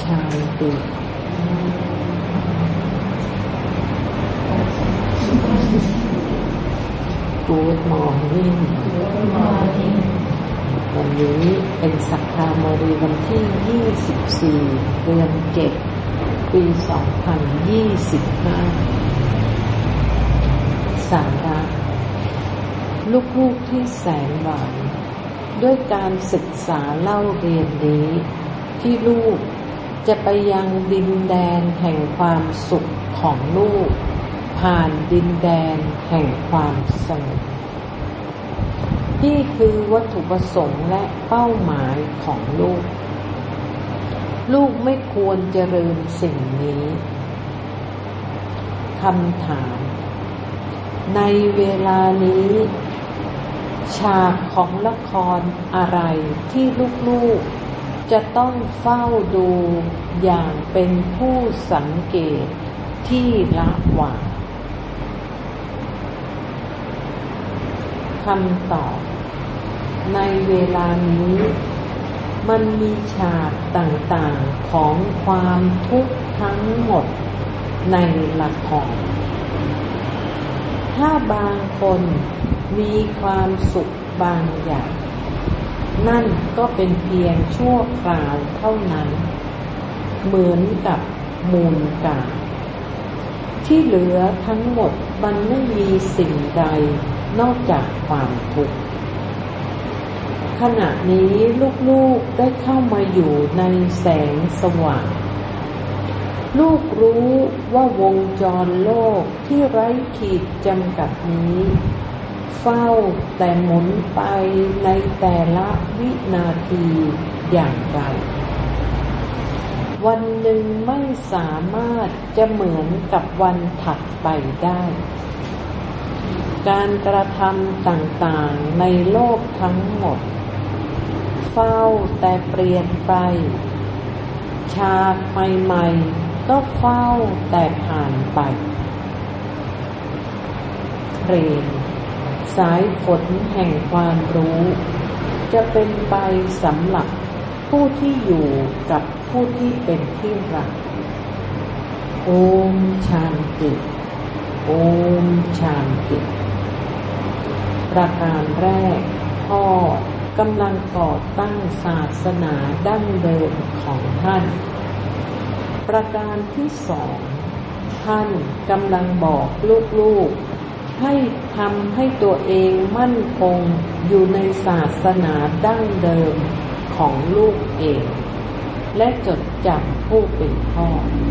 Shanti Good morning วันนี้เป็นสักขามรีวันที่24เดือน7ปี2025สาระลูกๆที่แสนหวานด้วยการศึกษาเล่าเรียนนี้ที่ลูกจะไปยังดินแดนแห่งความสุขของลูกผ่านดินแดนแห่งความสงบนี่คือวัตถุประสงค์และเป้าหมายของลูกไม่ควรเจริญสิ่งนี้คำถามในเวลานี้ฉากของละครอะไรที่ลูกๆจะต้องเฝ้าดูอย่างเป็นผู้สังเกตที่ละหว่างคำตอบในเวลานี้มันมีฉากต่างๆของความทุกข์ทั้งหมดในละครถ้าบางคนมีความสุขบางอย่างนั่นก็เป็นเพียงชั่วคราวเท่านั้นเหมือนกับมูลกาที่เหลือทั้งหมดมันไม่มีสิ่งใดนอกจากความทุกข์ขณะนี้ลูกๆได้เข้ามาอยู่ในแสงสว่างลูกรู้ว่าวงจรโลกที่ไร้ขีดจำกัดนี้เฝ้าแต่หมุนไปในแต่ละวินาทีอย่างไรวันหนึ่งไม่สามารถจะเหมือนกับวันถัดไปได้การกระทำต่างๆในโลกทั้งหมดเฝ้าแต่เปลี่ยนไปฉากใหม่ๆก็เฝ้าแต่ผ่านไปเพลงสายฝนแห่งความรู้จะเป็นไปสำหรับผู้ที่อยู่กับผู้ที่เป็นที่รักโอมชานติโอมชานติประการแรกพ่อกำลังก่อตั้งศาสนาดั้งเดิมของท่านประการที่สองท่านกำลังบอกลูกๆให้ทำให้ตัวเองมั่นคงอยู่ในศาสนาดั้งเดิมของลูกเองและจดจำผู้เป็นพ่อ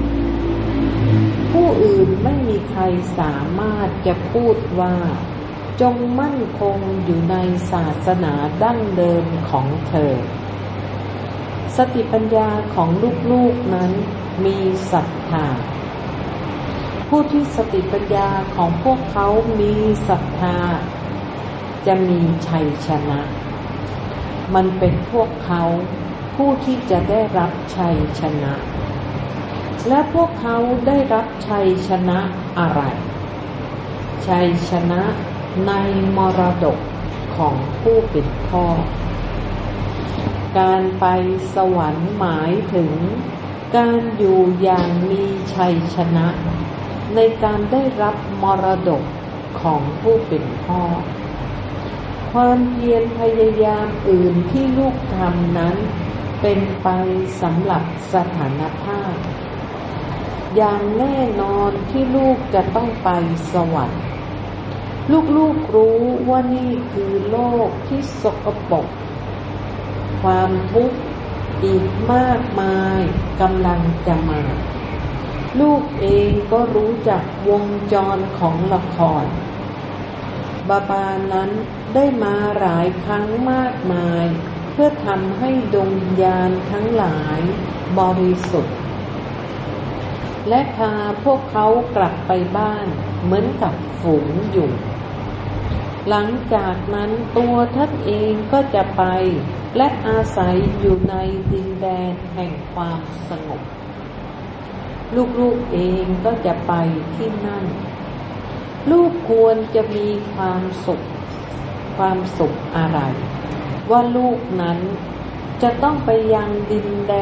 ผู้อื่นไม่มีใครสามารถจะพูดว่าจงมั่นคงอยู่ในศาสนาดั้งเดิมของเธอสติปัญญาของลูกๆนั้นมีศรัทธาผู้ที่สติปัญญาของพวกเขามีศรัทธาจะมีชัยชนะมันเป็นพวกเขาผู้ที่จะได้รับชัยชนะและพวกเขาได้รับชัยชนะอะไรชัยชนะในมรดกของผู้เป็นพ่อการไปสวรรค์หมายถึงการอยู่อย่างมีชัยชนะในการได้รับมรดกของผู้เป็นพ่อความเพียรพยายามอื่นที่ลูกทำนั้นเป็นไปสำหรับสถานภาพอย่างแน่นอนที่ลูกจะต้องไปสวรรค์ลูกๆรู้ว่านี่คือโลกที่สกปรกความทุกข์อีกมากมายกำลังจะมาลูกเองก็รู้จักวงจรของละครบาบานั้นได้มาหลายครั้งมากมายเพื่อทำให้ดวงวิญญาณทั้งหลายบริสุทธิ์และพาพวกเขากลับไปบ้านเหมือนกับฝูงยุงหลังจากนั้นตัวท่านเองก็จะไปและอาศัยอยู่ในดินแดนแห่งความสงบลูกๆเองก็จะไปที่นั่นลูกควรจะมีความสุขอะไรว่าลูกนั้นจะต้องไปยังดินแดน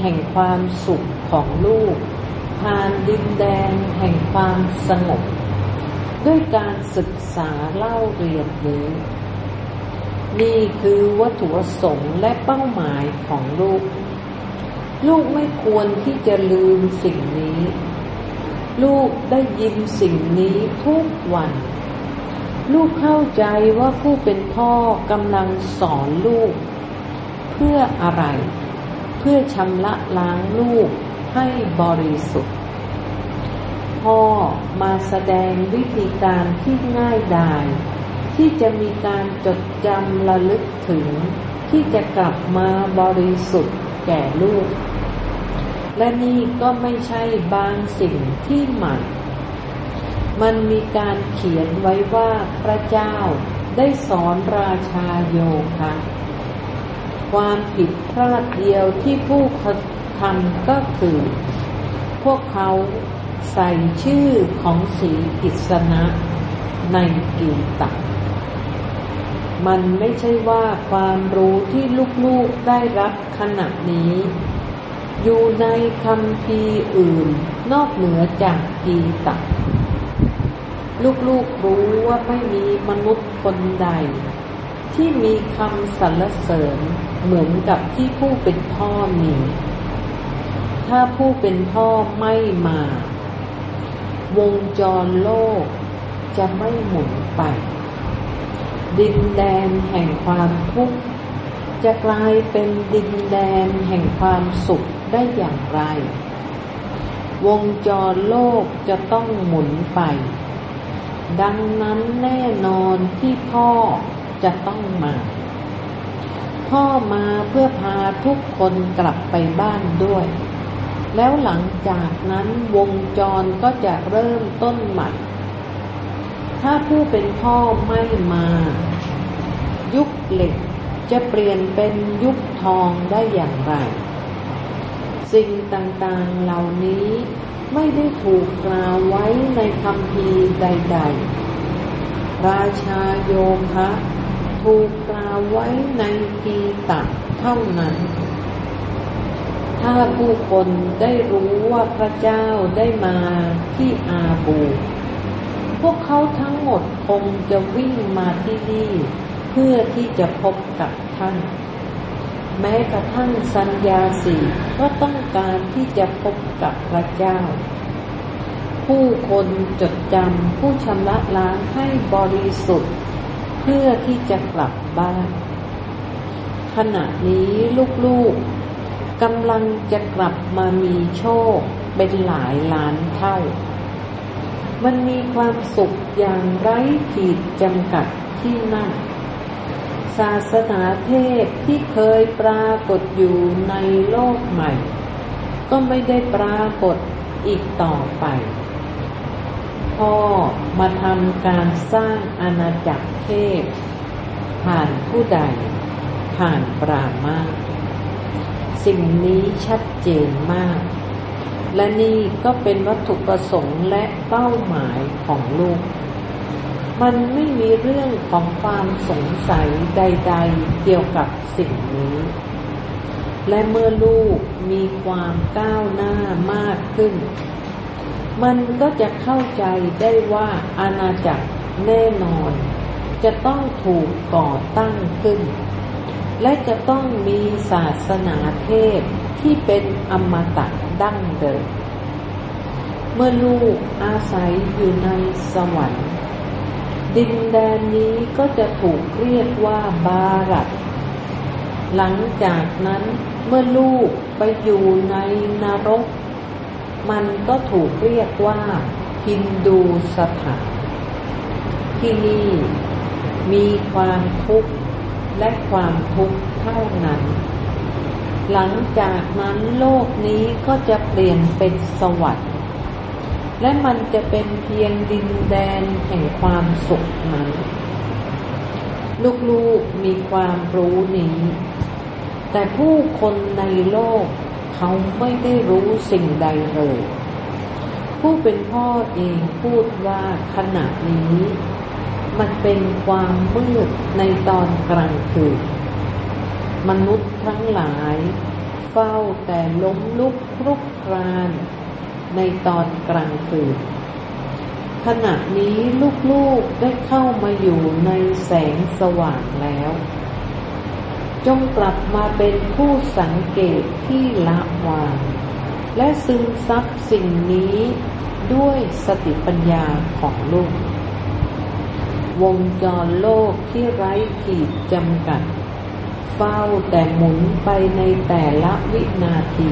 แห่งความสุขของลูกผ่านดินแดนแห่งความสงบด้วยการศึกษาเล่าเรียนรู้นี่คือวัตถุประสงค์และเป้าหมายของลูกลูกไม่ควรที่จะลืมสิ่งนี้ลูกได้ยินสิ่งนี้ทุกวันลูกเข้าใจว่าผู้เป็นพ่อกำลังสอนลูกเพื่ออะไรเพื่อชำระล้างลูกให้บริสุทธิ์พ่อมาแสดงวิธีการที่ง่ายดายที่จะมีการจดจำระลึกถึงที่จะกลับมาบริสุทธิ์แก่ลูกและนี่ก็ไม่ใช่บางสิ่งที่ใหม่มันมีการเขียนไว้ว่าพระเจ้าได้สอนราชาโยคะความผิดพลาดเดียวที่ผู้ทำก็คือพวกเขาใส่ชื่อของสีกิษณะในกีตะมันไม่ใช่ว่าความรู้ที่ลูกๆได้รับขณะนี้อยู่ในคัมภีร์อื่นนอกเหนือจากกีตะลูกๆรู้ว่าไม่มีมนุษย์คนใดที่มีคำสรรเสริญเหมือนกับที่ผู้เป็นพ่อมีถ้าผู้เป็นพ่อไม่มาวงจรโลกจะไม่หมุนไปดินแดนแห่งความทุกข์จะกลายเป็นดินแดนแห่งความสุขได้อย่างไรวงจรโลกจะต้องหมุนไปดังนั้นแน่นอนที่พ่อจะต้องมาพ่อมาเพื่อพาทุกคนกลับไปบ้านด้วยแล้วหลังจากนั้นวงจรก็จะเริ่มต้นใหม่ถ้าผู้เป็นพ่อไม่มายุคเหล็กจะเปลี่ยนเป็นยุคทองได้อย่างไรสิ่งต่างๆเหล่านี้ไม่ได้ถูกกล่าวไว้ในคัมภีร์ใดๆราชาโยคะถูกกล่าวไว้ในกีตะเท่านั้นถ้าผู้คนได้รู้ว่าพระเจ้าได้มาที่อาบูพวกเขาทั้งหมดคงจะวิ่งมาที่นี่เพื่อที่จะพบกับท่านแม้กระทั่งสัญญาสีก็ต้องการที่จะพบกับพระเจ้าผู้คนจดจำผู้ชำระล้างให้บริสุทธิ์เพื่อที่จะกลับบ้านขณะนี้ลูกๆกำลังจะกลับมามีโชคเป็นหลายล้านเท่ามันมีความสุขอย่างไร้ขีดจำกัดที่นั่นศาสนาเทพที่เคยปรากฏอยู่ในโลกใหม่ก็ไม่ได้ปรากฏอีกต่อไปพ่อมาทำการสร้างอาณาจักรเทพผ่านผู้ใดผ่านปรามาสสิ่งนี้ชัดเจนมากและนี่ก็เป็นวัตถุประสงค์และเป้าหมายของลูกมันไม่มีเรื่องของความสงสัยใดๆเกี่ยวกับสิ่งนี้และเมื่อลูกมีความก้าวหน้ามากขึ้นมันก็จะเข้าใจได้ว่าอาณาจักรแน่นอนจะต้องถูกก่อตั้งขึ้นและจะต้องมีศาสนาเทพที่เป็นอมตะดั้งเดิมเมื่อลูกอาศัยอยู่ในสวรรค์ดินแดนนี้ก็จะถูกเรียกว่าบารัตหลังจากนั้นเมื่อลูกไปอยู่ในนรกมันก็ถูกเรียกว่าฮินดูสถานที่นี่มีความทุกข์และความทุกข์เท่านั้นหลังจากนั้นโลกนี้ก็จะเปลี่ยนเป็นสวรรค์และมันจะเป็นเพียงดินแดนแห่งความสุขนั้นลูกๆมีความรู้นี้แต่ผู้คนในโลกเขาไม่ได้รู้สิ่งใดเลยผู้เป็นพ่อเองพูดว่าขณะนี้มันเป็นความมืดในตอนกลางคืนมนุษย์ทั้งหลายเฝ้าแต่ล้มลุกคลุกคลานในตอนกลางคืนขณะนี้ลูกๆได้เข้ามาอยู่ในแสงสว่างแล้วจงกลับมาเป็นผู้สังเกตที่ละวางและซึมซับสิ่งนี้ด้วยสติปัญญาของลูกวงจรโลกที่ไร้ขีดจำกัดเฝ้าแต่หมุนไปในแต่ละวินาที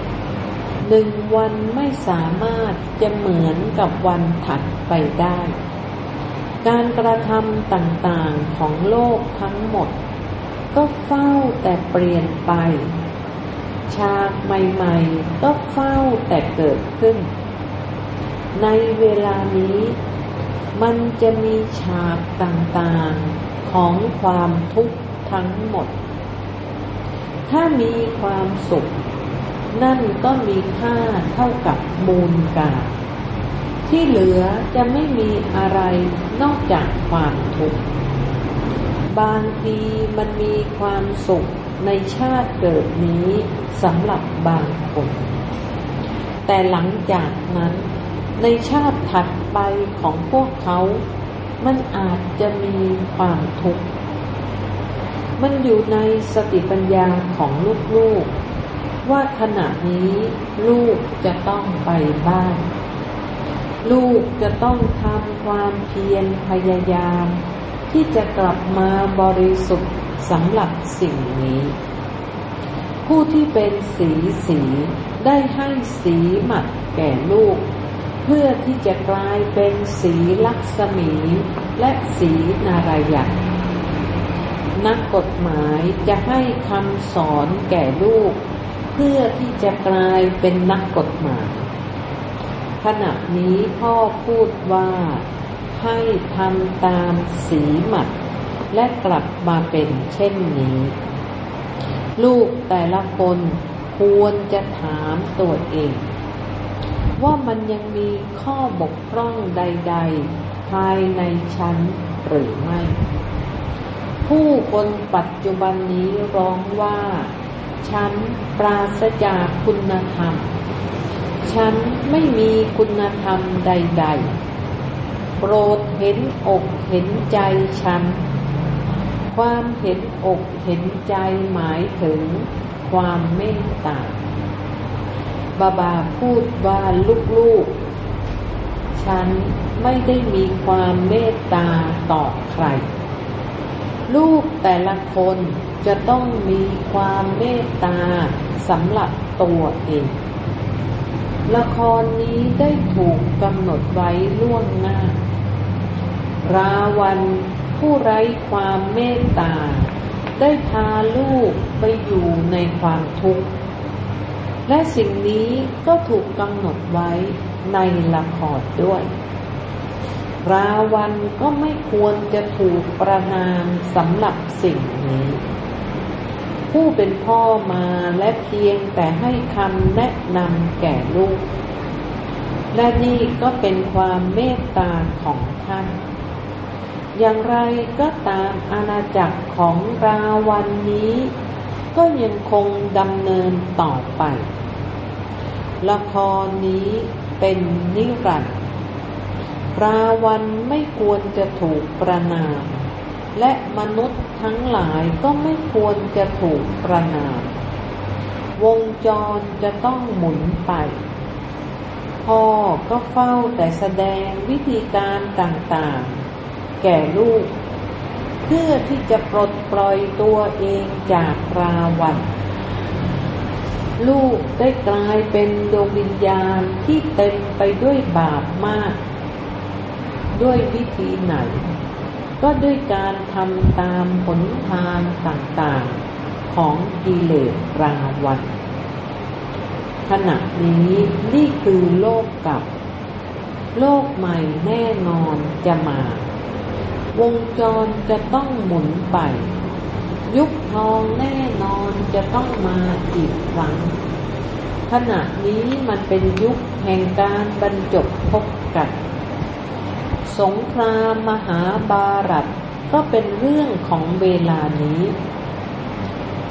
1 วันไม่สามารถจะเหมือนกับวันถัดไปได้การกระทำต่างๆของโลกทั้งหมดก็เฝ้าแต่เปลี่ยนไปฉากใหม่ๆก็เฝ้าแต่เกิดขึ้นในเวลานี้มันจะมีฉากต่างๆของความทุกข์ทั้งหมดถ้ามีความสุขนั่นก็มีค่าเท่ากับมูลกาบที่เหลือจะไม่มีอะไรนอกจากความทุกข์บางทีมันมีความสุขในชาติเกิดนี้สำหรับบางคนแต่หลังจากนั้นในชาติถัดไปของพวกเขามันอาจจะมีความทุกข์มันอยู่ในสติปัญญาของลูกๆว่าขณะนี้ลูกจะต้องไปบ้านลูกจะต้องทำความเพียรพยายามที่จะกลับมาบริสุทธิ์สำหรับสิ่งนี้ผู้ที่เป็นสีได้ให้สีหมัดแก่ลูกเพื่อที่จะกลายเป็นสีลักษมีและสีนารายณ์นักกฎหมายจะให้คำสอนแก่ลูกเพื่อที่จะกลายเป็นนักกฎหมายขณะนี้พ่อพูดว่าให้ทำตามสีหมัดและกลับมาเป็นเช่นนี้ลูกแต่ละคนควรจะถามตัวเองว่ามันยังมีข้อบกพร่องใดๆภายในฉันหรือไม่ผู้คนปัจจุบันนี้ร้องว่าฉันปราศจากคุณธรรมฉันไม่มีคุณธรรมใดๆโปรดเห็นอกเห็นใจฉันความเห็นอกเห็นใจหมายถึงความเมตตาบาพูดว่าลูกๆฉันไม่ได้มีความเมตตาต่อใครลูกแต่ละคนจะต้องมีความเมตตาสำหรับตัวเองละครนี้ได้ถูกกำหนดไว้ล่วงหน้าราวันผู้ไร้ความเมตตาได้พาลูกไปอยู่ในความทุกข์และสิ่งนี้ก็ถูกกำหนดไว้ในละครด้วยราวันก็ไม่ควรจะถูกประณามสำหรับสิ่งนี้ผู้เป็นพ่อมาและเพียงแต่ให้คำแนะนำแก่ลูกและนี่ก็เป็นความเมตตาของท่านอย่างไรก็ตามอาณาจักรของราวันนี้ก็ยังคงดำเนินต่อไปละครนี้เป็นนิรันดร์ราวันไม่ควรจะถูกประณามและมนุษย์ทั้งหลายก็ไม่ควรจะถูกประณามวงจรจะต้องหมุนไปพ่อก็เฝ้าแต่แสดงวิธีการต่างๆแก่ลูกเพื่อที่จะปลดปล่อยตัวเองจากราวันลูกได้กลายเป็นดวงวิญญาณที่เต็มไปด้วยบาปมากด้วยวิธีไหนก็ด้วยการทำตามหนทางต่างๆของกิเลสราวันขณะนี้นี่คือโลกเก่าโลกใหม่แน่นอนจะมาวงจรจะต้องหมุนไปยุคทองแน่นอนจะต้องมาอีกครั้งขณะนี้มันเป็นยุคแห่งการบรรจบพบกันสงครามมหาบารัตก็เป็นเรื่องของเวลานี้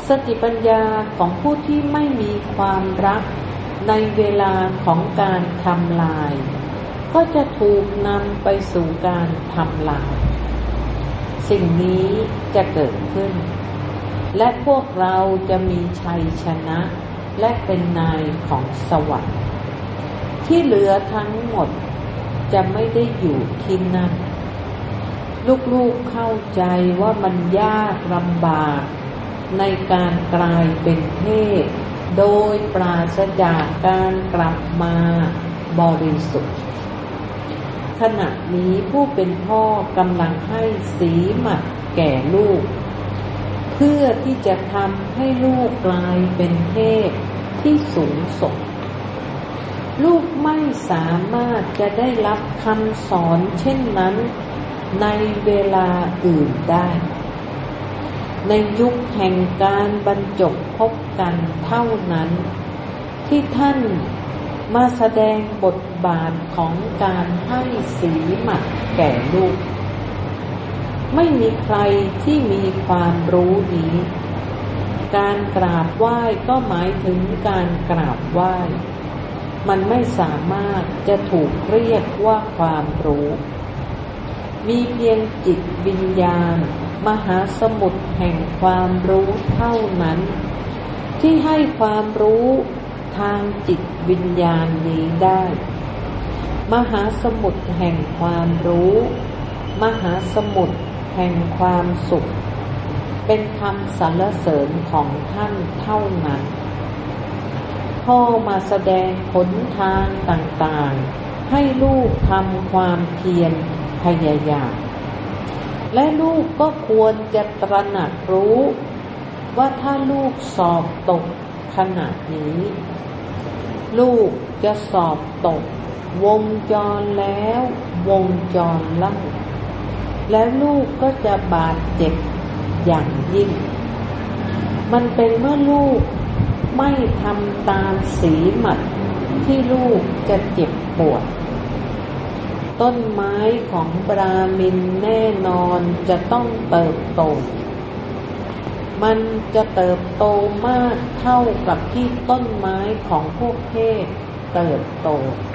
สติปัญญาของผู้ที่ไม่มีความรักในเวลาของการทำลายก็จะถูกนำไปสู่การทำลายสิ่งนี้จะเกิดขึ้นและพวกเราจะมีชัยชนะและเป็นนายของสวรรค์ที่เหลือทั้งหมดจะไม่ได้อยู่ที่นั่นลูกๆเข้าใจว่ามันยากลำบากในการกลายเป็นเทพโดยปราศจากการกลับมาบริสุทธิ์ขณะนี้ผู้เป็นพ่อกำลังให้สีหมัดแก่ลูกเพื่อที่จะทำให้ลูกกลายเป็นเทพที่สูงส่งลูกไม่สามารถจะได้รับคำสอนเช่นนั้นในเวลาอื่นได้ในยุคแห่งการบรรจบพบกันเท่านั้นที่ท่านมาแสดงบทบาทของการให้สีหมัดแก่ลูกไม่มีใครที่มีความรู้นี้การกราบไหว้ก็หมายถึงการกราบไหว้มันไม่สามารถจะถูกเรียกว่าความรู้มีเพียงจิตวิญญาณมหาสมุทรแห่งความรู้เท่านั้นที่ให้ความรู้ทางจิตวิญญาณนี้ได้มหาสมุทรแห่งความรู้มหาสมุทรแห่งความสุขเป็นคำสรรเสริญของท่านเท่านั้นพ่อมาแสดงหนทางต่างๆให้ลูกทำความเพียรพยายามและลูกก็ควรจะตระหนักรู้ว่าถ้าลูกสอบตกขณะนี้ลูกจะสอบตกวงจรแล้ววงจรเล่าแล้วลูกก็จะบาดเจ็บอย่างยิ่งมันเป็นเมื่อลูกไม่ทำตามสีหมัดที่ลูกจะเจ็บปวดต้นไม้ของบราหมินแน่นอนจะต้องเติบโตมันจะเติบโตมากเท่ากับที่ต้นไม้ของพวกเทพเติบโต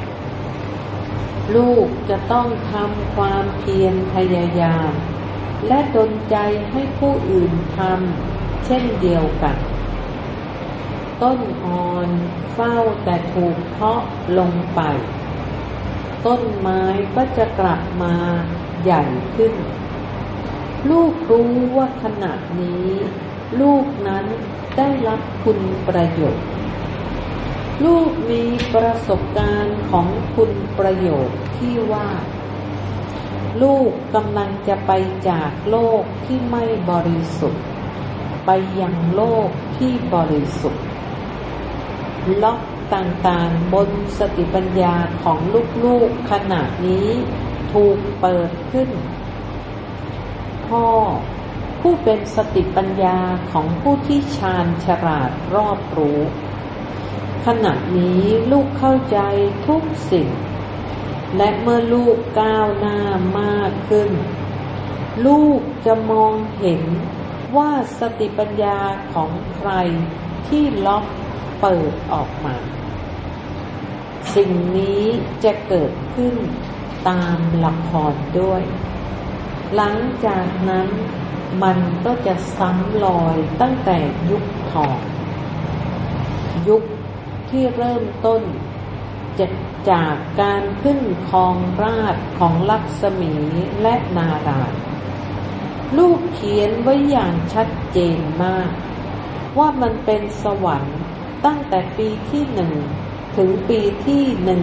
ลูกจะต้องทำความเพียรพยายามและดลใจให้ผู้อื่นทำเช่นเดียวกันต้นอ่อนเฝ้าแต่ถูกเพาะลงไปต้นไม้ก็จะกลับมาใหญ่ขึ้นลูกรู้ว่าขณะนี้ลูกนั้นได้รับคุณประโยชน์ลูกมีประสบการณ์ของคุณประโยชน์ที่ว่าลูกกำลังจะไปจากโลกที่ไม่บริสุทธิ์ไปยังโลกที่บริสุทธิ์ล็อกต่างๆบนสติปัญญาของลูกๆขณะนี้ถูกเปิดขึ้นพ่อผู้เป็นสติปัญญาของผู้ที่ชาญฉลาดรอบรู้ขณะนี้ลูกเข้าใจทุกสิ่งและเมื่อลูกก้าวหน้ามากขึ้นลูกจะมองเห็นว่าสติปัญญาของใครที่ล็อกเปิดออกมาสิ่งนี้จะเกิดขึ้นตามละครด้วยหลังจากนั้นมันก็จะซ้ำรอยตั้งแต่ยุคทองยุคที่เริ่มต้นจากการขึ้นครองราชย์ของลักษมีและนารายณ์ลูกเขียนไว้อย่างชัดเจนมากว่ามันเป็นสวรรค์ตั้งแต่ปีที่1ถึงปีที่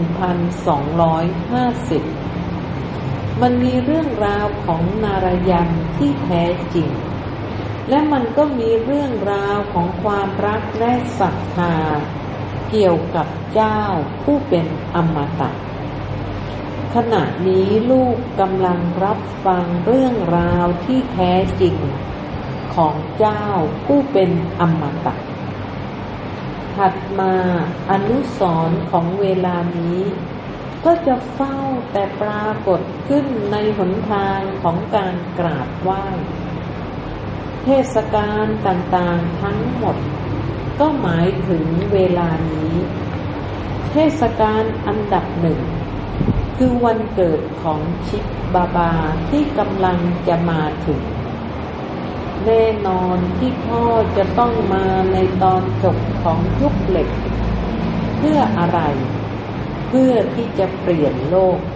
1250มันมีเรื่องราวของนารยันที่แท้จริงและมันก็มีเรื่องราวของความรักและศรัทธาเกี่ยวกับเจ้าผู้เป็นอมตะขณะนี้ลูกกำลังรับฟังเรื่องราวที่แท้จริงของเจ้าผู้เป็นอมตะถัดมาอนุสรณ์ของเวลานี้ก็จะเฝ้าแต่ปรากฏขึ้นในหนทางของการกราบไหว้เทศกาลต่างๆทั้งหมดก็หมายถึงเวลานี้เทศกาลอันดับหนึ่งคือวันเกิดของชิปบาบาที่กำลังจะมาถึงแน่นอนที่พ่อจะต้องมาในตอนจบของยุคเหล็กเพื่ออะไรเพื่อที่จะเปลี่ยนโลก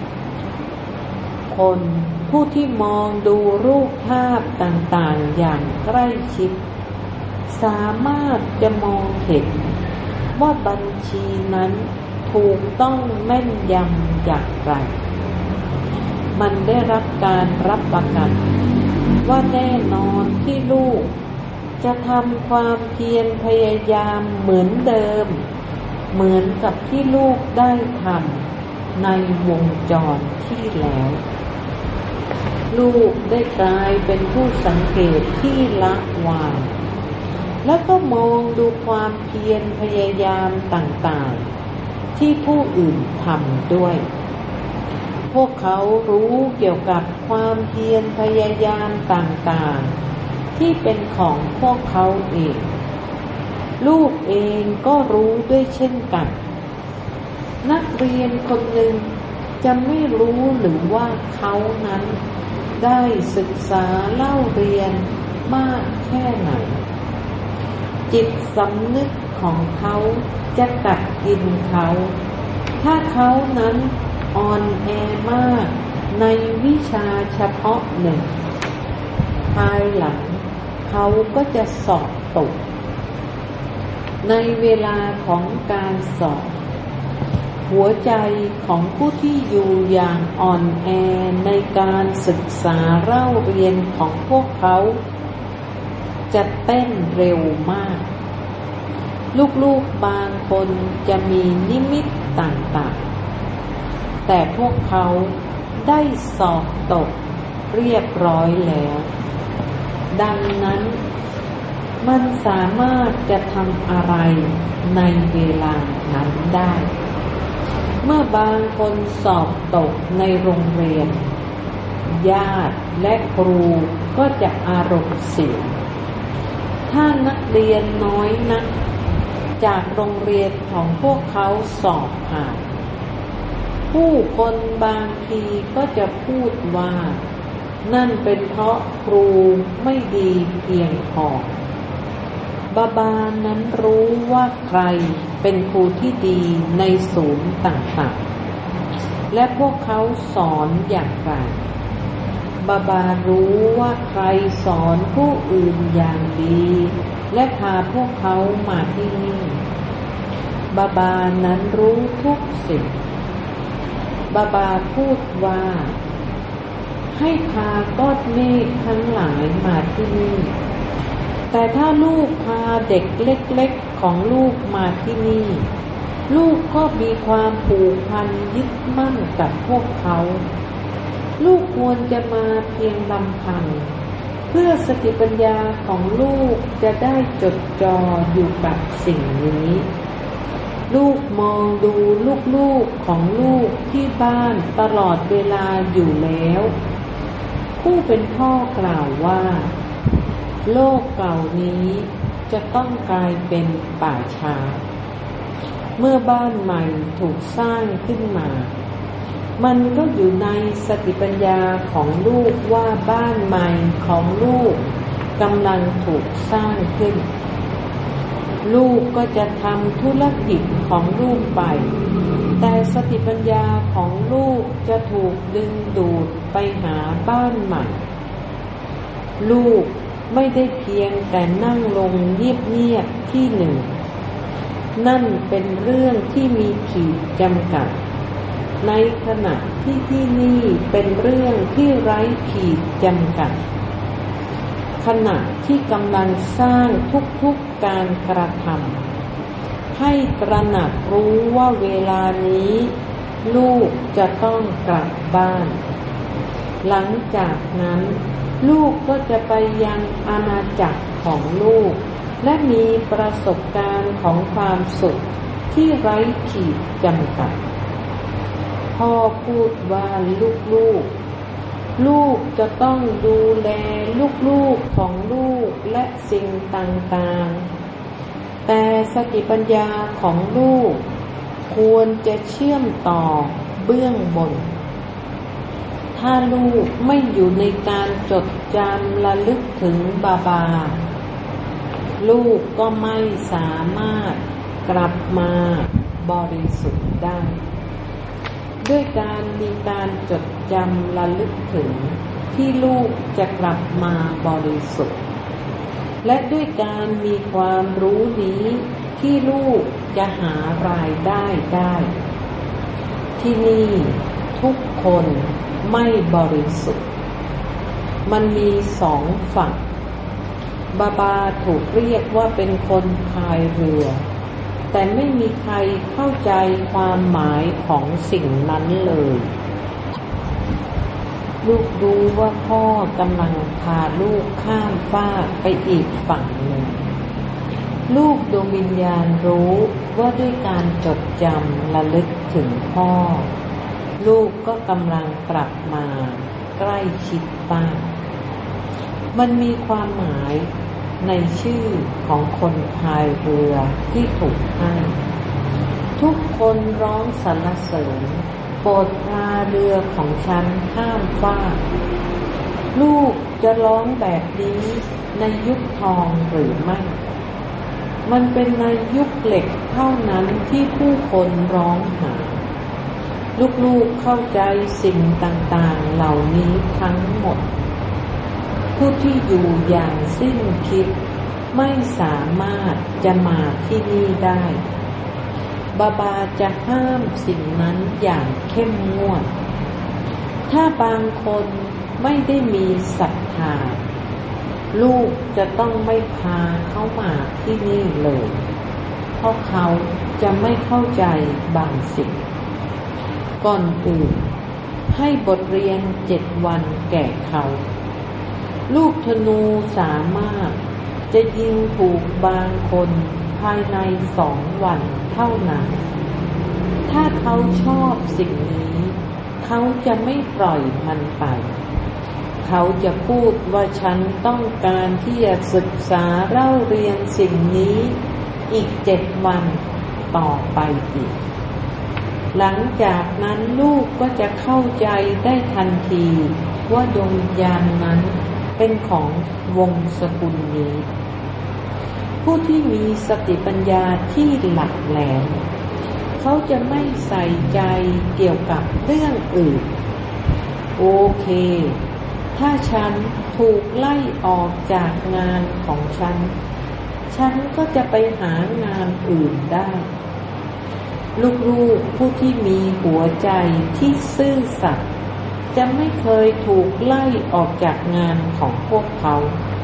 คนผู้ที่มองดูรูปภาพต่างๆอย่างใกล้ชิดสามารถจะมองเห็นว่าบัญชีนั้นถูกต้องแม่นยำอย่างไรมันได้รับการรับประกันว่าแน่นอนที่ลูกจะทำความเพียรพยายามเหมือนเดิมเหมือนกับที่ลูกได้ทำในวงจรที่แล้วลูกได้กลายเป็นผู้สังเกตที่ละวางแล้วก็มองดูความเพียรพยายามต่างๆที่ผู้อื่นทำด้วยพวกเขารู้เกี่ยวกับความเพียรพยายามต่างๆที่เป็นของพวกเขาเองลูกเองก็รู้ด้วยเช่นกันนักเรียนคนหนึ่งจะไม่รู้หรือว่าเขานั้นได้ศึกษาเล่าเรียนมากแค่ไหนจิตสำนึกของเขาจะกัดกินเขาถ้าเขานั้นอ่อนแอมากในวิชาเฉพาะหนึ่งภายหลังเขาก็จะสอบตกในเวลาของการสอบหัวใจของผู้ที่อยู่อย่างอ่อนแอในการศึกษาเล่าเรียนของพวกเขาจะเต้นเร็วมากลูกๆบางคนจะมีนิมิตต่างๆแต่พวกเขาได้สอบตกเรียบร้อยแล้วดังนั้นมันสามารถจะทำอะไรในเวลานั้นได้เมื่อบางคนสอบตกในโรงเรียนญาติและครูก็จะอารมณ์เสียถ้านักเรียนน้อยนักจากโรงเรียนของพวกเขาสอบผ่านผู้คนบางทีก็จะพูดว่านั่นเป็นเพราะครูไม่ดีเพียงพอบาบานั้นรู้ว่าใครเป็นครูที่ดีในศูนย์ต่างๆและพวกเขาสอนอย่างไรบาบารู้ว่าใครสอนผู้อื่นอย่างดีและพาพวกเขามาที่นี่บาบานั้นรู้ทุกสิ่งบาบาพูดว่าให้พาก้อนเมฆทั้งหลายมาที่นี่แต่ถ้าลูกพาเด็กเล็กๆของลูกมาที่นี่ลูกก็มีความผูกพันยึดมั่นกับพวกเขาลูกควรจะมาเพียงลำพังเพื่อสติปัญญาของลูกจะได้จดจ่ออยู่กับสิ่งนี้ลูกมองดูลูกๆของลูกที่บ้านตลอดเวลาอยู่แล้วผู้เป็นพ่อกล่าวว่าโลกเก่านี้จะต้องกลายเป็นป่าช้าเมื่อบ้านใหม่ถูกสร้างขึ้นมามันก็อยู่ในสติปัญญาของลูกว่าบ้านใหม่ของลูกกำลังถูกสร้างขึ้นลูกก็จะทำธุรกิจของลูกไปแต่สติปัญญาของลูกจะถูกดึงดูดไปหาบ้านใหม่ลูกไม่ได้เพียงแต่นั่งลงเงียบๆที่หนึ่งนั่นเป็นเรื่องที่มีขีดจำกัดในขณะที่ที่นี่เป็นเรื่องที่ไร้ขีดจำกัดขณะที่กำลังสร้างทุกๆการกระทำให้ตระหนักรู้ว่าเวลานี้ลูกจะต้องกลับบ้านหลังจากนั้นลูกก็จะไปยังอาณาจักรของลูกและมีประสบการณ์ของความสุขที่ไร้ขีดจำกัดพ่อพูดว่าลูกลูกจะต้องดูแลลูกๆของลูกและสิ่งต่างๆแต่สติปัญญาของลูกควรจะเชื่อมต่อเบื้องบนถ้าลูกไม่อยู่ในการจดจำระลึกถึงบาบาลูกก็ไม่สามารถกลับมาบริสุทธิ์ได้ด้วยการมีการจดจำระลึกถึงที่ลูกจะกลับมาบริสุทธิ์และด้วยการมีความรู้นี้ที่ลูกจะหารายได้ได้ที่นี่ทุกคนไม่บริสุทธิ์มันมีสองฝั่งบาบาถูกเรียกว่าเป็นคนพายเรือแต่ไม่มีใครเข้าใจความหมายของสิ่งนั้นเลยลูกรู้ว่าพ่อกำลังพาลูกข้ามฟากไปอีกฝั่งหนึ่งลูกดวงวิญญาณรู้ว่าด้วยการจดจำระลึกถึงพ่อลูกก็กำลังกลับมาใกล้ชิดบ้างมันมีความหมายในชื่อของคนพายเรือที่ถูกให้ทุกคนร้องสรรเสริญโปรดพาเรือของฉันข้ามฟากลูกจะร้องแบบนี้ในยุคทองหรือไม่มันเป็นในยุคเหล็กเท่านั้นที่ผู้คนร้องหาลูกๆเข้าใจสิ่งต่างๆเหล่านี้ทั้งหมดผู้ที่อยู่อย่างสิ้นคิดไม่สามารถจะมาที่นี่ได้บาบาจะห้ามสิ่งนั้นอย่างเข้มงวดถ้าบางคนไม่ได้มีศรัทธาลูกจะต้องไม่พาเขามาที่นี่เลยเพราะเขาจะไม่เข้าใจบางสิ่งก่อนอื่นให้บทเรียน7 วันแก่เขาลูกธนูสามารถจะยิงถูกบางคนภายใน2 วันเท่านั้นถ้าเขาชอบสิ่งนี้เขาจะไม่ปล่อยมันไปเขาจะพูดว่าฉันต้องการที่จะศึกษาเล่าเรียนสิ่งนี้อีก7 วันต่อไปอีกหลังจากนั้นลูกก็จะเข้าใจได้ทันทีว่าดวงวิญญาณนั้นเป็นของวงศ์สกุลนี้ผู้ที่มีสติปัญญาที่หลักแหลมเขาจะไม่ใส่ใจเกี่ยวกับเรื่องอื่นโอเคถ้าฉันถูกไล่ออกจากงานของฉันก็จะไปหางานอื่นได้ลูกๆผู้ที่มีหัวใจที่ซื่อสัตย์จะไม่เคยถูกไล่ออกจากงานของพวกเขา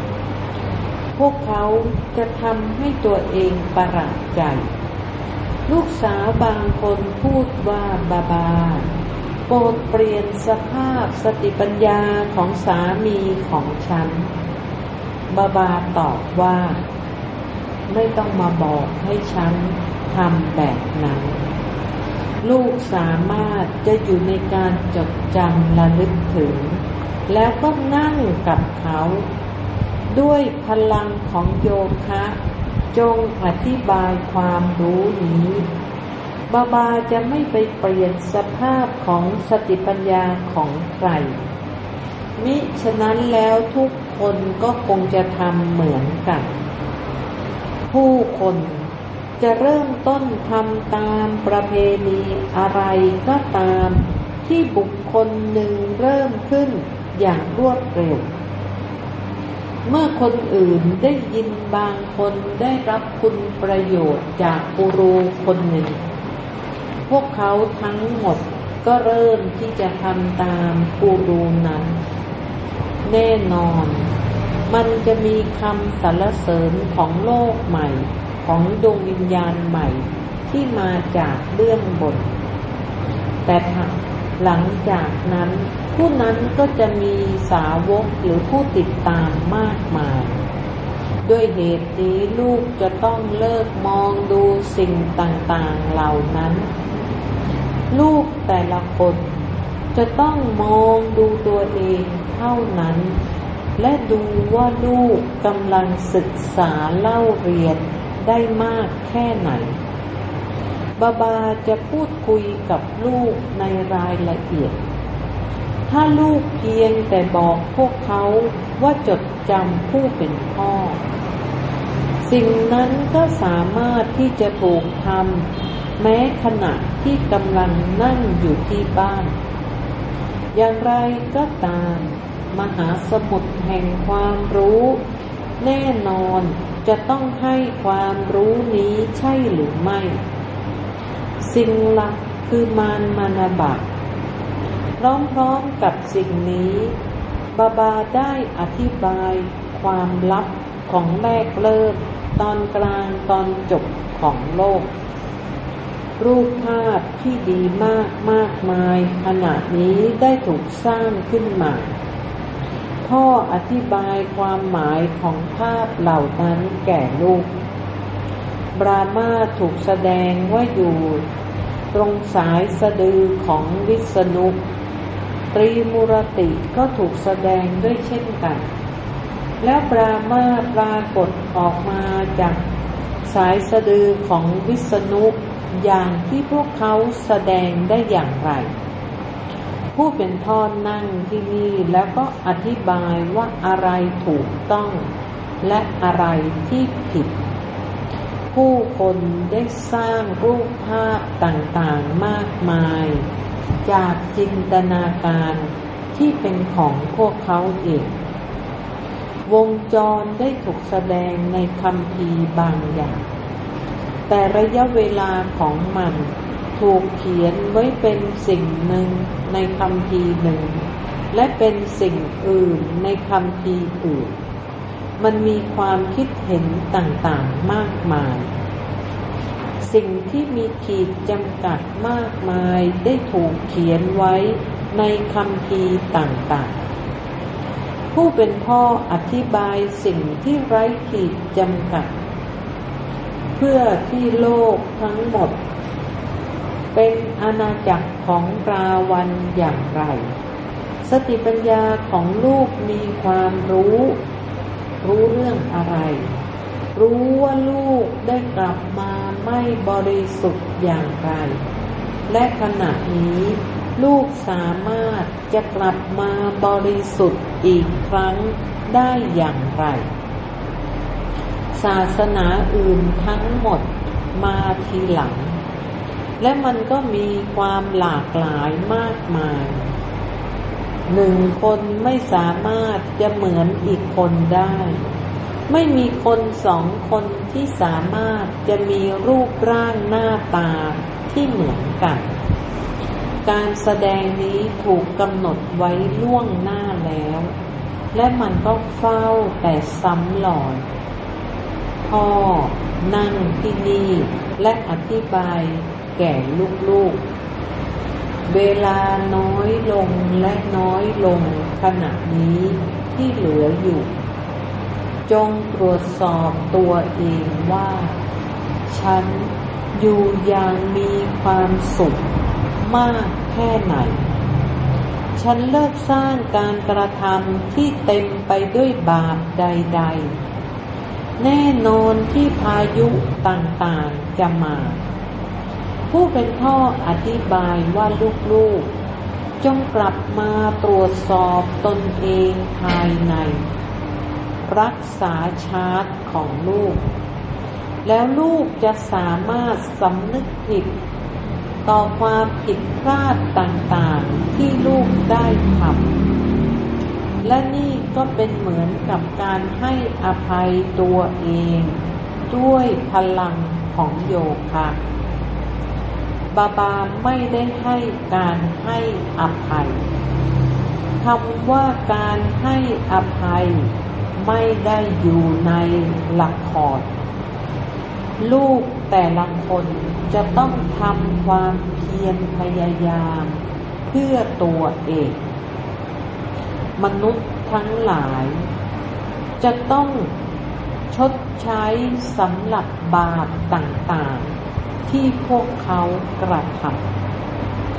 จะทำให้ตัวเองประหลาดใจลูกสาวบางคนพูดว่าบาบาโปรดเปลี่ยนสภาพสติปัญญาของสามีของฉันบาบาตอบว่าไม่ต้องมาบอกให้ฉันทำแบบนั้นลูกสามารถจะอยู่ในการจดจำระลึกถึงแล้วก็นั่งกับเขาด้วยพลังของโยคะจงอธิบายความรู้นี้บาบาจะไม่ไปเปลี่ยนสภาพของสติปัญญาของใครมิฉะนั้นแล้วทุกคนก็คงจะทำเหมือนกันผู้คนจะเริ่มต้นทำตามประเพณีอะไรก็ตามที่บุคคลหนึ่งเริ่มขึ้นอย่างรวดเร็วเมื่อคนอื่นได้ยินบางคนได้รับคุณประโยชน์จากกูรูคนหนึ่งพวกเขาทั้งหมดก็เริ่มที่จะทำตามกูรูนั้นแน่นอนมันจะมีคำสรรเสริญของโลกใหม่ของดวงวิญญาณใหม่ที่มาจากเบื้องบนแต่หลังจากนั้นผู้นั้นก็จะมีสาวกหรือผู้ติดตามมากมายด้วยเหตุนี้ลูกจะต้องเลิกมองดูสิ่งต่างๆเหล่านั้นลูกแต่ละคนจะต้องมองดูตัวเองเท่านั้นและดูว่าลูกกำลังศึกษาเล่าเรียนได้มากแค่ไหนบาบาจะพูดคุยกับลูกในรายละเอียดถ้าลูกเพียงแต่บอกพวกเขาว่าจดจำผู้เป็นพ่อสิ่งนั้นก็สามารถที่จะถูกทำแม้ขณะที่กำลังนั่งอยู่ที่บ้านอย่างไรก็ตามมหาสมุทรแห่งความรู้แน่นอนจะต้องให้ความรู้นี้ใช่หรือไม่สิ่งหลักคือมานบะพร้อมๆกับสิ่งนี้บาบาได้อธิบายความลับของแรกเริ่มตอนกลางตอนจบของโลกรูปภาพที่ดีมากมายขณะนี้ได้ถูกสร้างขึ้นมาพ่ออธิบายความหมายของภาพเหล่านั้นแก่ลูกบรามาถูกแสดงว่าอยู่ตรงสายสะดือของวิษณุตรีมูรติก็ถูกแสดงด้วยเช่นกันแล้วบรามาปรากฏออกมาจากสายสะดือของวิษณุอย่างที่พวกเขาแสดงได้อย่างไรผู้เป็นพ่อนั่งที่นี่แล้วก็อธิบายว่าอะไรถูกต้องและอะไรที่ผิดผู้คนได้สร้างรูปภาพต่างๆมากมายจากจินตนาการที่เป็นของพวกเขาเองวงจรได้ถูกแสดงในคัมภีร์บางอย่างแต่ระยะเวลาของมันถูกเขียนไว้เป็นสิ่งหนึ่งในคัมภีร์หนึ่งและเป็นสิ่งอื่นในคัมภีร์อื่นมันมีความคิดเห็นต่างๆมากมายสิ่งที่มีขีดจำกัดมากมายได้ถูกเขียนไว้ในคัมภีร์ต่างๆผู้เป็นพ่ออธิบายสิ่งที่ไร้ขีดจำกัดเพื่อที่โลกทั้งหมดเป็นอาณาจักรของราวันอย่างไรสติปัญญาของลูกมีความรู้เรื่องอะไรรู้ว่าลูกได้กลับมาไม่บริสุทธิ์อย่างไรและขณะนี้ลูกสามารถจะกลับมาบริสุทธิ์อีกครั้งได้อย่างไรศาสนาอื่นทั้งหมดมาทีหลังและมันก็มีความหลากหลายมากมายหนึ่งคนไม่สามารถจะเหมือนอีกคนได้ไม่มีคนสองคนที่สามารถจะมีรูปร่างหน้าตาที่เหมือนกันการแสดงนี้ถูกกำหนดไว้ล่วงหน้าแล้วและมันก็เฝ้าแต่ซ้ำรอยพ่อนั่งที่นี่และอธิบายแก่ลูกๆเวลาน้อยลงและน้อยลงขณะนี้ที่เหลืออยู่จงตรวจสอบตัวเองว่าฉันอยู่อย่างมีความสุขมากแค่ไหนฉันเลิกสร้างการกระทำที่เต็มไปด้วยบาปใดๆแน่นอนที่พายุต่างๆจะมาผู้เป็นพ่ออธิบายว่าลูกๆจงกลับมาตรวจสอบตนเองภายในรักษาชาร์ตของลูกแล้วลูกจะสามารถสำนึกผิดต่อความผิดพลาดต่างๆที่ลูกได้ทำและนี่ก็เป็นเหมือนกับการให้อภัยตัวเองด้วยพลังของโยคะบาบาไม่ได้ให้การให้อภัยคำว่าการให้อภัยไม่ได้อยู่ในละครลูกแต่ละคนจะต้องทำความเพียรพยายามเพื่อตัวเองมนุษย์ทั้งหลายจะต้องชดใช้สำหรับบาปต่างๆที่พวกเขากระท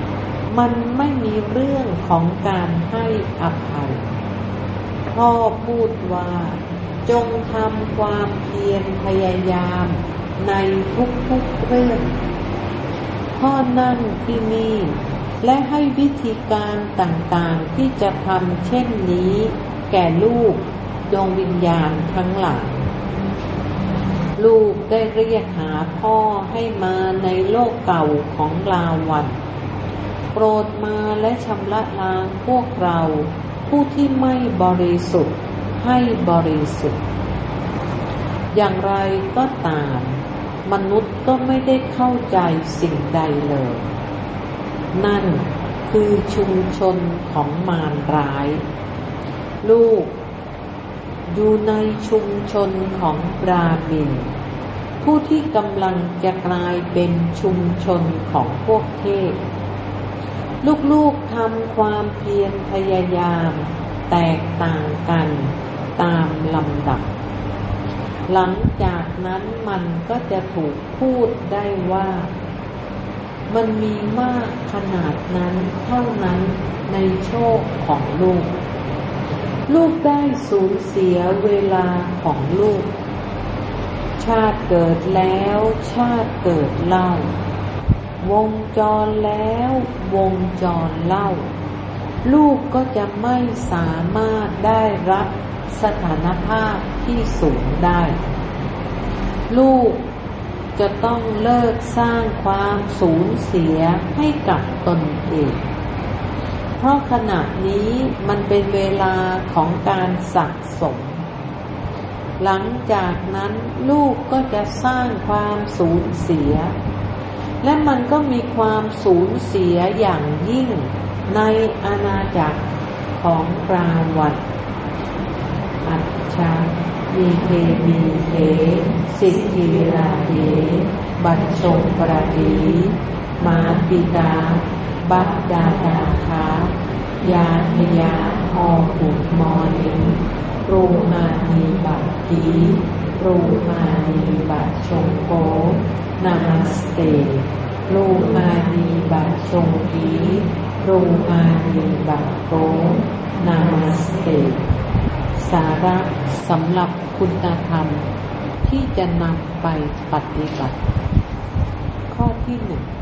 มันไม่มีเรื่องของการให้อภัยพ่อพูดว่าจงทำความเพียรพยายามในทุกๆเรื่องพ่อนั่งที่นี่และให้วิธีการต่างๆที่จะทำเช่นนี้แก่ลูกดวงวิญญาณทั้งหลายลูกได้เรียกหาพ่อให้มาในโลกเก่าของลาวันโปรดมาและชำระล้างพวกเราผู้ที่ไม่บริสุทธิ์ให้บริสุทธิ์อย่างไรก็ตามมนุษย์ก็ไม่ได้เข้าใจสิ่งใดเลยนั่นคือชุมชนของมารร้ายลูกอยู่ในชุมชนของบราหมินผู้ที่กำลังจะกลายเป็นชุมชนของพวกเทพลูกๆทำความเพียรพยายามแตกต่างกันตามลำดับหลังจากนั้นมันก็จะถูกพูดได้ว่ามันมีมากขนาดนั้นเท่านั้นในโชคของลูกได้สูญเสียเวลาของลูกชาติเกิดแล้วชาติเกิดเล่าวงจรแล้ววงจรเล่าลูกก็จะไม่สามารถได้รับสถานภาพที่สูงได้ลูกจะต้องเลิกสร้างความสูญเสียให้กับตนเองเพราะขณะนี้มันเป็นเวลาของการสะสมหลังจากนั้นลูกก็จะสร้างความสูญเสียและมันก็มีความสูญเสียอย่างยิ่งในอาณาจักรของราวันอัจฉามีเทมีเทสิทธิราเทบัญชงประดีมาติกาบัดดาดาคายาทยาออกุมอนิรูมานีบัตตีรูมานีบัตชงโกนามัสเตรูมานีบัตชงกีรูมานีบัตโกนามัสเตสาระสำหรับคุณธรรมที่จะนำไปปฏิบัติข้อที่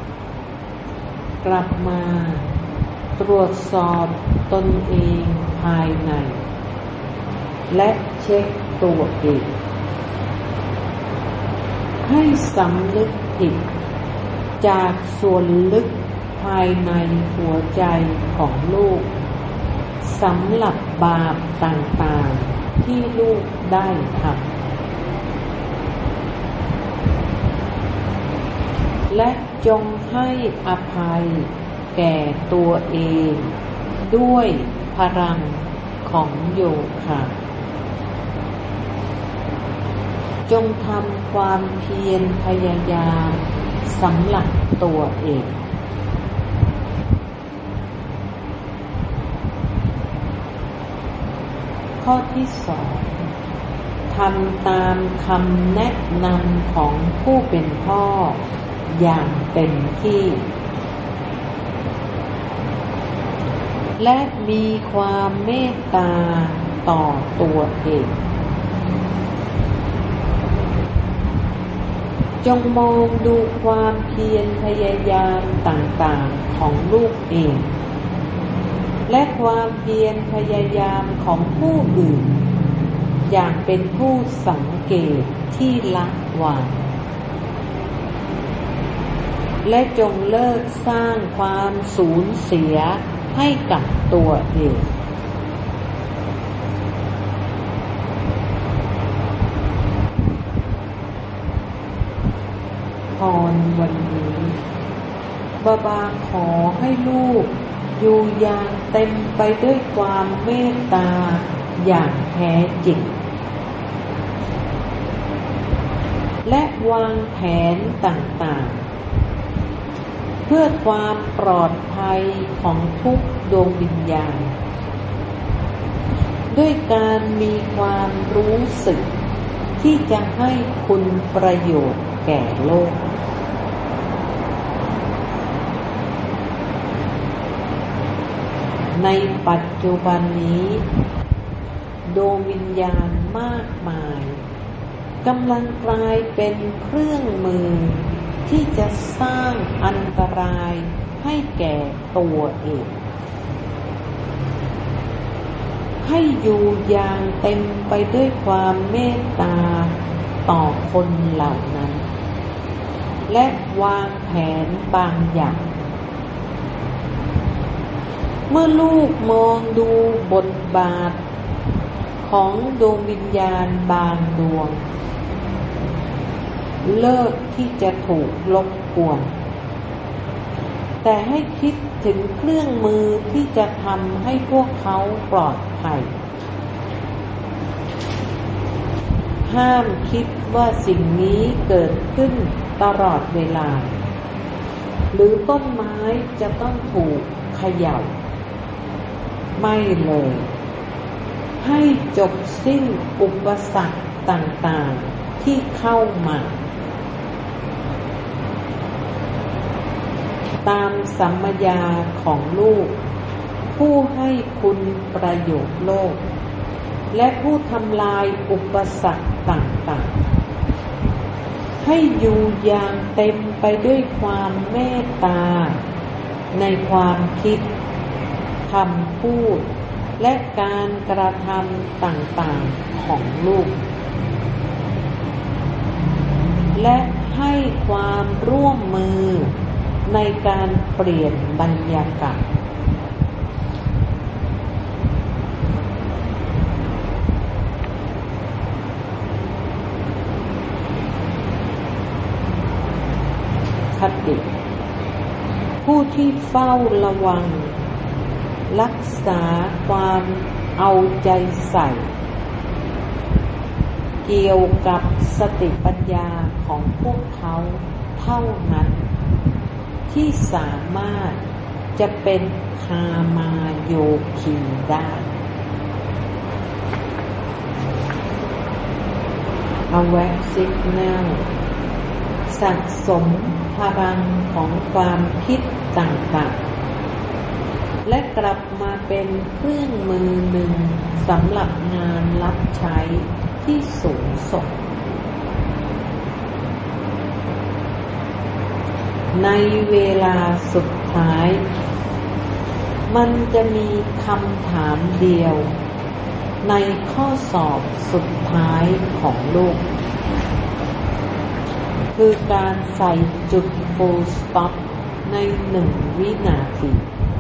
1กลับมาตรวจสอบตนเองภายในและเช็คตัวเองให้สำนึกผิดจากส่วนลึกภายในหัวใจของลูกสำหรับบาปต่างๆที่ลูกได้ทำและจงให้อภัยแก่ตัวเองด้วยพลังของโยคะจงทำความเพียรพยายามสำหรับตัวเองข้อที่ 2ทำตามคำแนะนำของผู้เป็นพ่ออย่างเต็มที่และมีความเมตตาต่อตัวเองจงมองดูความเพียรพยายามต่างๆของลูกเองและความเพียรพยายามของผู้อื่นอย่างเป็นผู้สังเกตที่ละวางและจงเลิกสร้างความสูญเสียให้กับตัวเองพรวันนี้บาขอให้ลูกอยู่อย่างเต็มไปด้วยความเมตตาอย่างแท้จริงและวางแผนต่างๆเพื่อความปลอดภัยของทุกดวงวิญญาณด้วยการมีความรู้สึกที่จะให้คุณประโยชน์แก่โลกในปัจจุบันนี้ดวงวิญญาณมากมายกำลังกลายเป็นเครื่องมือที่จะสร้างอันตรายให้แก่ตัวเองให้อยู่อย่างเต็มไปด้วยความเมตตาต่อคนเหล่านั้นและวางแผนบางอย่างเมื่อลูกมองดูบทบาทของดวงวิญญาณบางดวงเลิกที่จะถูกรบกวนแต่ให้คิดถึงเครื่องมือที่จะทำให้พวกเขาปลอดภัยห้ามคิดว่าสิ่งนี้เกิดขึ้นตลอดเวลาหรือต้นไม้จะต้องถูกเขย่าไม่เลยให้จบสิ้นอุปสรรคต่างๆที่เข้ามาตามสัมมยาของลูกผู้ให้คุณประโยชน์โลกและผู้ทำลายอุปสรรคต่างๆให้อยู่อย่างเต็มไปด้วยความเมตตาในความคิดคำพูดและการกระทำต่างๆของลูกและให้ความร่วมมือในการเปลี่ยนบรรยากาศคติผู้ที่เฝ้าระวังรักษาความเอาใจใส่เกี่ยวกับสติปัญญาของพวกเขาเท่านั้นที่สามารถจะเป็นคามาโยคีได้ Awake Signal สะสมพลังของความคิดต่างๆและกลับมาเป็นเครื่องมือหนึ่งสำหรับงานรับใช้ที่สูงส่งในเวลาสุดท้ายมันจะมีคำถามเดียวในข้อสอบสุดท้ายของลูกคือการใส่จุด full stop ใน1 วินาที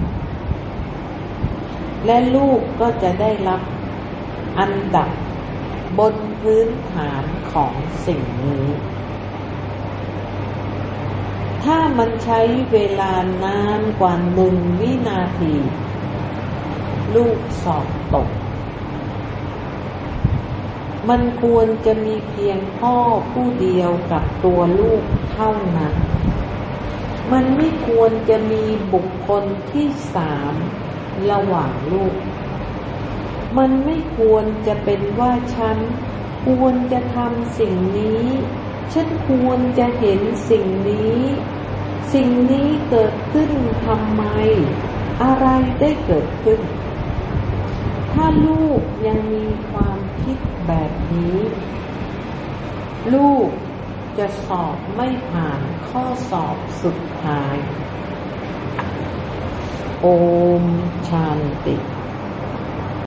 และลูกก็จะได้รับอันดับบนพื้นฐานของสิ่งนี้ถ้ามันใช้เวลานานกว่า1 วินาทีลูกสอบตกมันควรจะมีเพียงพ่อผู้เดียวกับตัวลูกเท่านั้นมันไม่ควรจะมีบุคคลที่3ระหว่างลูกมันไม่ควรจะเป็นว่าฉันควรจะทำสิ่งนี้ฉันควรจะเห็นสิ่งนี้สิ่งนี้เกิดขึ้นทำไมอะไรได้เกิดขึ้นถ้าลูกยังมีความคิดแบบนี้ลูกจะสอบไม่ผ่านข้อสอบสุดท้ายโอมชานติ